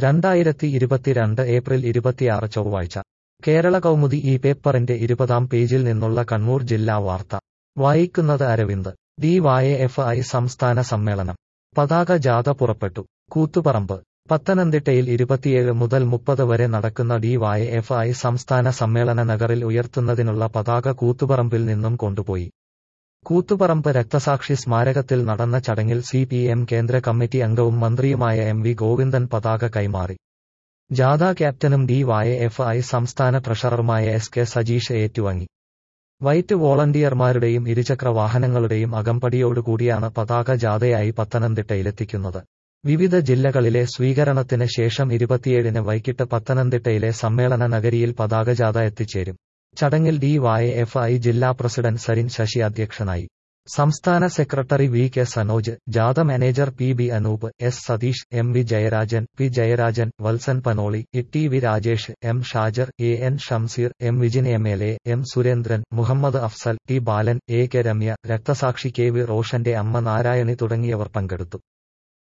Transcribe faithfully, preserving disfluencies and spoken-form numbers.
രണ്ടായിരത്തി ഇരുപത്തിരണ്ട് ഏപ്രിൽ ഇരുപത്തിയാറ് ചൊവ്വാഴ്ച കേരള കൗമുദി ഈ പേപ്പറിന്റെ ഇരുപതാം പേജിൽ നിന്നുള്ള കണ്ണൂർ ജില്ലാ വാർത്ത വായിക്കുന്നത് Aravind. D Y F I സംസ്ഥാന സമ്മേളനം. പതാക ജാഥ പുറപ്പെട്ടു. കൂത്തുപറമ്പ്. പത്തനംതിട്ടയിൽ ഇരുപത്തിയേഴ് മുതൽ മുപ്പത് വരെ നടക്കുന്ന ഡി വൈ എഫ് ഐ സംസ്ഥാന സമ്മേളന നഗറിൽ ഉയർത്തുന്നതിനുള്ള പതാക കൂത്തുപറമ്പിൽ നിന്നും കൊണ്ടുപോയി. കൂത്തുപറമ്പ് രക്തസാക്ഷി സ്മാരകത്തിൽ നടന്ന ചടങ്ങിൽ സി പി എം കേന്ദ്ര കമ്മിറ്റി അംഗവും മന്ത്രിയുമായ എം വി ഗോവിന്ദൻ പതാക കൈമാറി. ജാഥ ക്യാപ്റ്റനും ഡി വൈ എഫ് ഐ സംസ്ഥാന ട്രഷററുമായ എസ് കെ സജീഷ് ഏറ്റുവാങ്ങി. വൈറ്റ് വോളണ്ടിയർമാരുടെയും ഇരുചക്ര വാഹനങ്ങളുടെയും അകമ്പടിയോടുകൂടിയാണ് പതാക ജാഥയായി പത്തനംതിട്ടയിലെത്തിക്കുന്നത്. വിവിധ ജില്ലകളിലെ സ്വീകരണത്തിന് ശേഷം ഇരുപത്തിയേഴിന് വൈകിട്ട് പത്തനംതിട്ടയിലെ സമ്മേളന നഗരിയിൽ പതാകജാഥ എത്തിച്ചേരും. ചടങ്ങിൽ ഡി വൈ എഫ് ഐ ജില്ലാ പ്രസിഡന്റ് സരിൻ ശശി അധ്യക്ഷനായി. സംസ്ഥാന സെക്രട്ടറി വി കെ സനോജ്, ജാഥ manager P B Anoop, S Satheesh, M V Jayarajan, P Jayarajan, Valsan Panoli, T V Rajesh, M Shajar, A N Shamseer, M Vijin M L A, M Surendran, Muhammad Afsal, T Balan, A K Ramya, രക്തസാക്ഷി കെ വി റോഷന്റെ അമ്മ നാരായണി തുടങ്ങിയവർ പങ്കെടുത്തു.